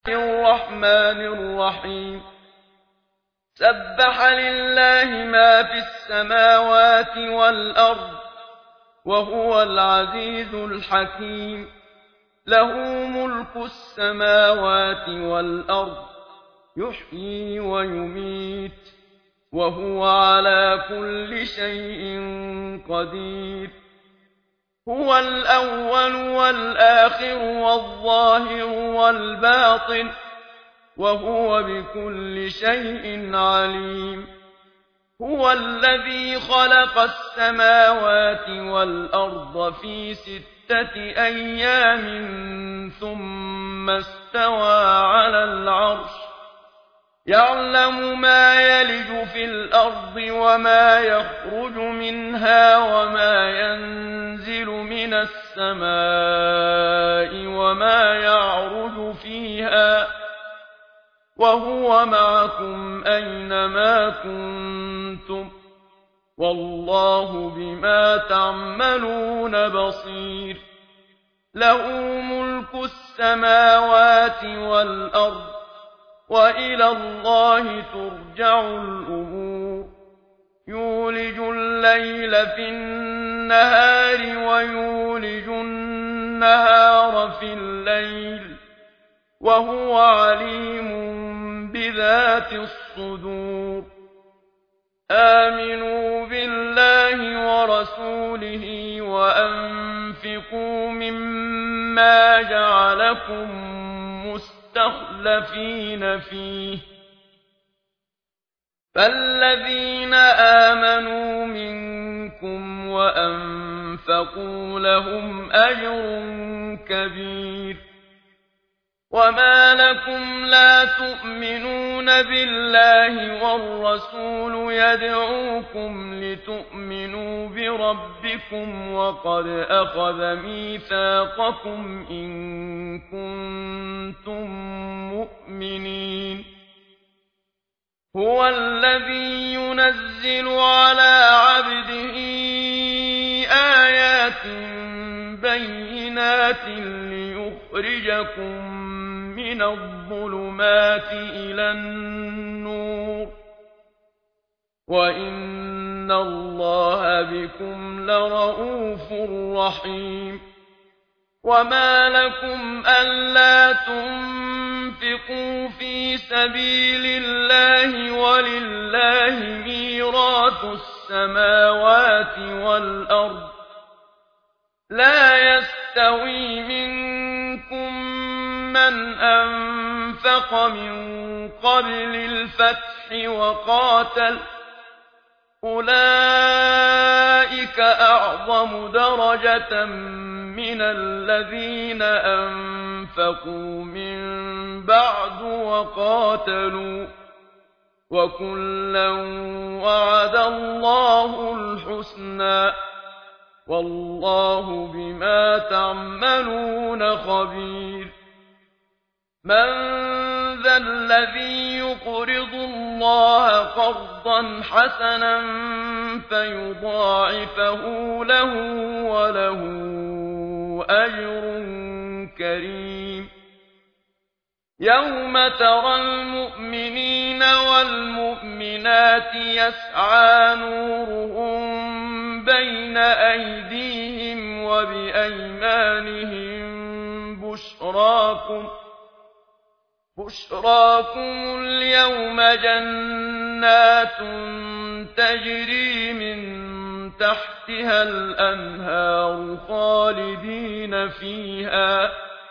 الرحمن الرحيم سبح لله ما في السماوات والأرض وهو العزيز الحكيم له ملك السماوات والأرض يحيي ويميت وهو على كل شيء قدير هو الأول والآخر والظاهر والباطن وهو بكل شيء عليم هو الذي خلق السماوات والأرض في 6 أيام ثم استوى على العرش يعلم ما يلج في الأرض وما يخرج منها وما ينزل من السماء وما يعرج فيها وهو معكم أينما كنتم والله بما تعملون بصير له ملك السماوات والأرض وإلى الله ترجع الأمور يولج الليل في النهار ويولج النهار في الليل وهو عليم بذات الصدور آمنوا بالله ورسوله وأنفقوا مما جعلكم مستخلفين فيه فالذين آمنوا منكم وأنفقوا لهم أجر كبير وما لكم لا تؤمنون بالله والرسول يدعوكم لتؤمنوا بربكم وقد أخذ ميثاقكم إن كنتم مؤمنين هو الذي ينزل على عبده آيات بينات ليخرجكم من الظلمات إلى النور وإن الله بكم لرءوف رحيم وما لكم ألا تنفقوا في سبيل الله ولله ميراث السماوات والأرض لا يستوي منكم من أنفق من قبل الفتح وقاتل أولئك أعظم درجة من الذين أنفقوا من بعد وقاتلوا وكلا وعد الله الحسنى والله بما تعملون خبير من ذا الذي يقرض الله قرضا حسنا فيضاعفه له وله أجر كريم يوم ترى المؤمنين والمؤمنات يسعى نورهم بين أيديهم وبأيمانهم بشراكم اليوم جنات تجري من تحتها الأنهار خالدين فيها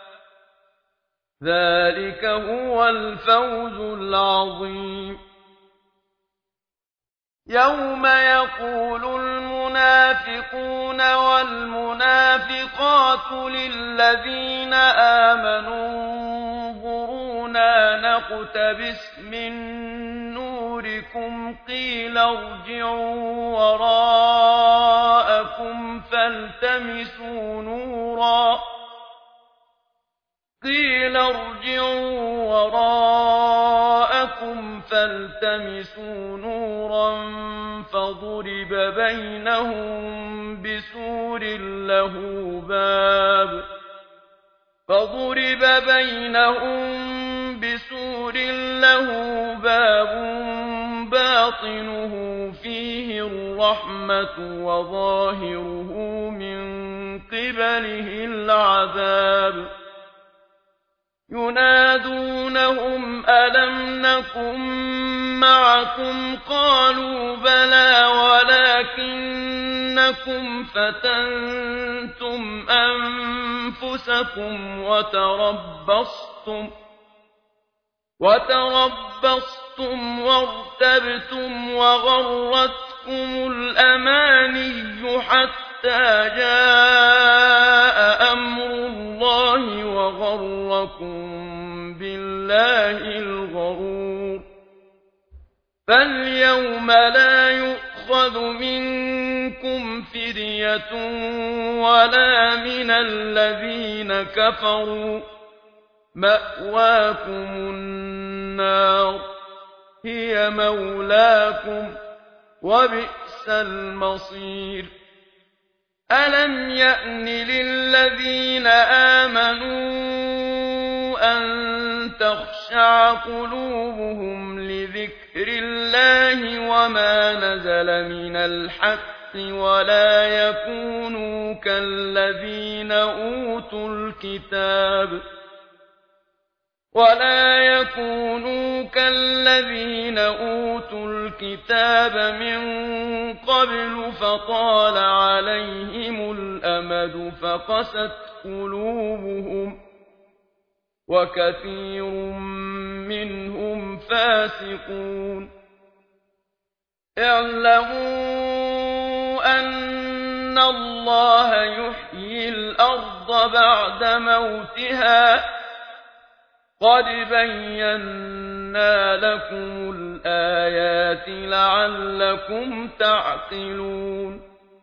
ذلك هو الفوز العظيم يوم يقول المنافقون والمنافقات للذين آمنوا انظرونا نقتبس من نوركم قيل ارجعوا وراءكم فالتمسوا نورا فضرب بينهم بسور باطنه فيه الرحمة وظاهره من قبله العذاب ينادونهم ألم نكن معكم قالوا بلى ولكنكم فتنتم أنفسكم وتربصتم وارتبتم وغرتكم الأماني حتى جاء أمر الله وغركم بالله الغرور فاليوم لا يؤخذ منكم فدية ولا من الذين كفروا مأواكم النار هي مولاكم وبئس المصير ألم يأن للذين آمنوا أن تخشع قلوبهم لذكر الله وما نزل من الحق ولا يكونوا كالذين أوتوا الكتاب من قبل فطال عليهم الأمد فقست قلوبهم وكثير منهم فاسقون اعلموا أن الله يحيي الأرض بعد موتها قد بينا لكم الآيات لعلكم تعقلون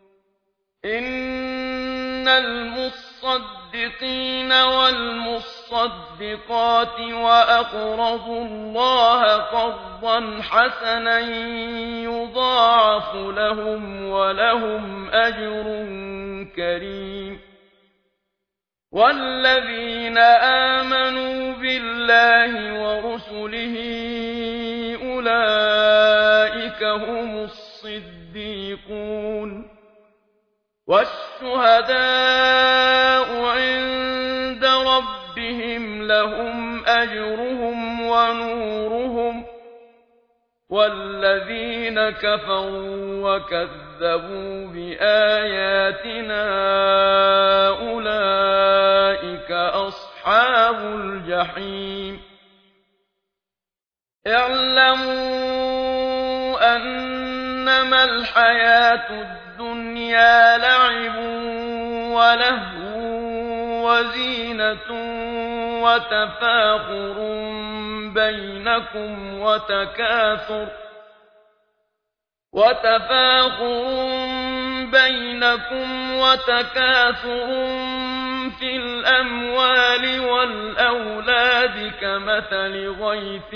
إن المصدقين والمصدقات وأقرضوا الله قرضا حسنا يضاعف لهم ولهم أجر كريم والذين آمنوا بالله ورسله أولئك هم الصديقون والشهداء عند ربهم لهم أجرهم ونورهم والذين كفروا وكذبوا بآياتنا أولئك أصحاب الجحيم اعلموا أنما الحياة الدنيا لعب ولهو وزينة وتكاثر في الأموال والأولاد كمثل غيث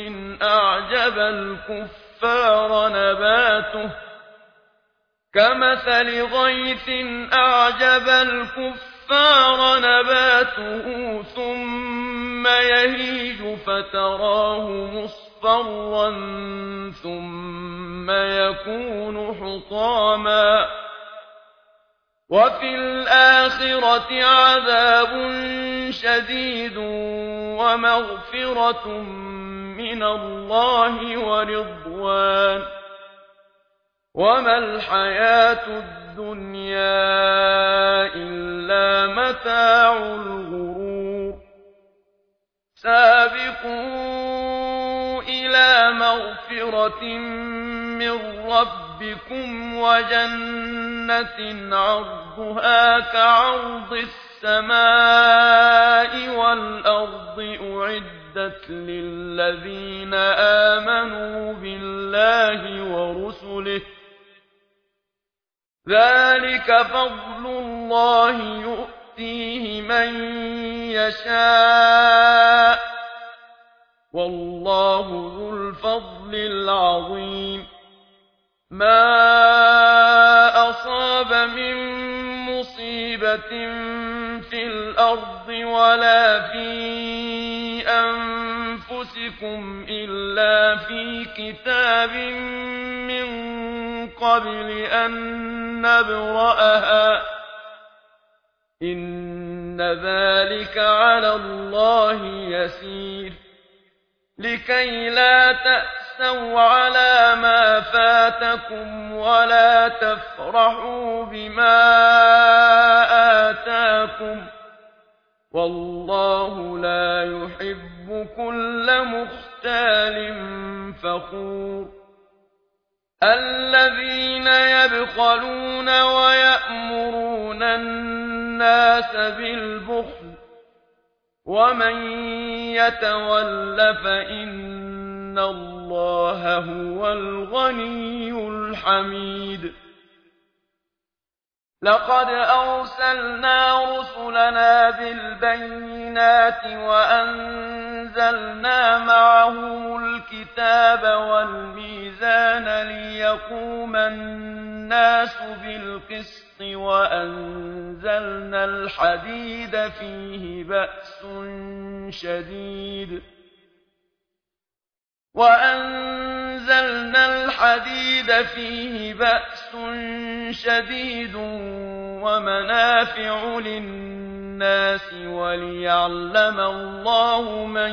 أعجب الكفار نباته ثم يهيج فتراه مصفرا ثم يكون حطاما وفي الآخرة عذاب شديد ومغفرة من الله ورضوان وما الحياة الدنيا إلا متاع الغرور سابقوا إلى مغفرة من ربكم وجنة عرضها كعرض السماء والأرض أعدت للذين آمنوا بالله ورسله ذلك فضل الله يؤتيه من يشاء والله ذو الفضل العظيم ما أصاب من مصيبة في الأرض ولا في أنفسكم أنفسكم إلا في كتاب من قبل أن نبرأها إن ذلك على الله يسير لكي لا تأسوا على ما فاتكم ولا تفرحوا بما آتاكم والله لا يحب كل مختال فخور الذين يبخلون ويأمرون الناس بالبخل ومن يتول فإن الله هو الغني الحميد لقد أرسلنا رسلنا بالبينات وأنزلنا معهم الكتاب والميزان ليقوم الناس بالقسط وأنزلنا الحديد فيه بأس شديد ومنافع للناس وليعلم الله من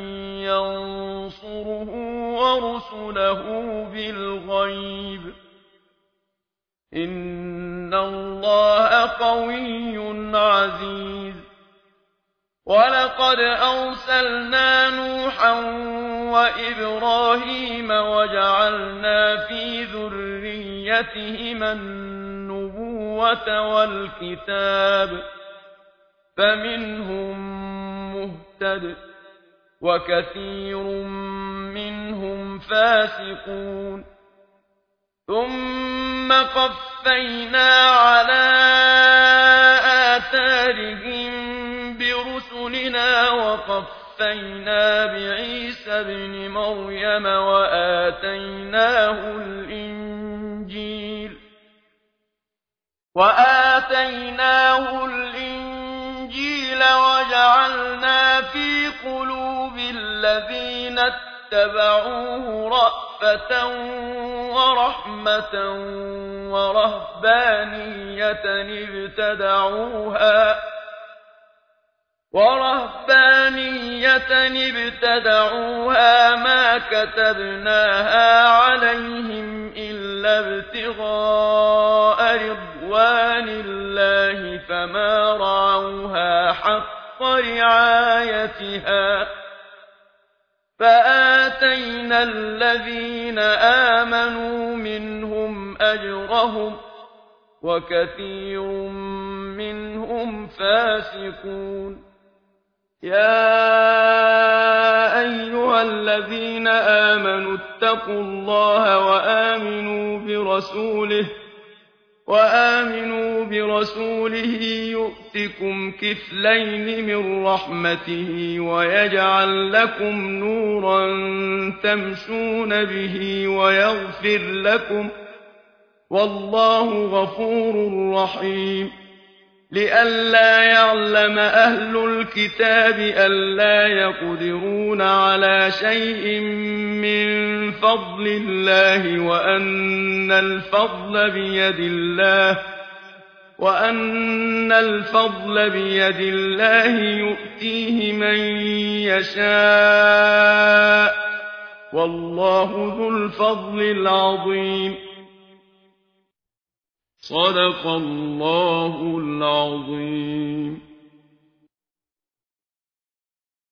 ينصره ورسله بالغيب إن الله قوي عزيز ولقد أرسلنا نوحا وإبراهيم وجعلنا في ذريتهما النبوة والكتاب فمنهم مهتد وكثير منهم فاسقون ثم قفينا على آثارهم برسلنا وقفينا بعيسى ابن مريم وآتيناه الإنجيل وجعلنا في قلوب الذين اتبعوه رأفة ورحمة ورهبانية ابتدعوها ما كتبناها عليهم إلا ابتغاء رضوان الله فما رعوها حق رعايتها فآتينا الذين آمنوا منهم أجرهم وكثير منهم فاسقون يا أيها الذين آمنوا اتقوا الله وآمنوا برسوله يؤتكم كفلين من رحمته ويجعل لكم نورا تمشون به ويغفر لكم والله غفور رحيم لئلا يعلم أهل الكتاب ألا يقدرون على شيء من فضل الله وأن الفضل بيد الله يؤتيه من يشاء والله ذو الفضل العظيم صدق الله العظيم.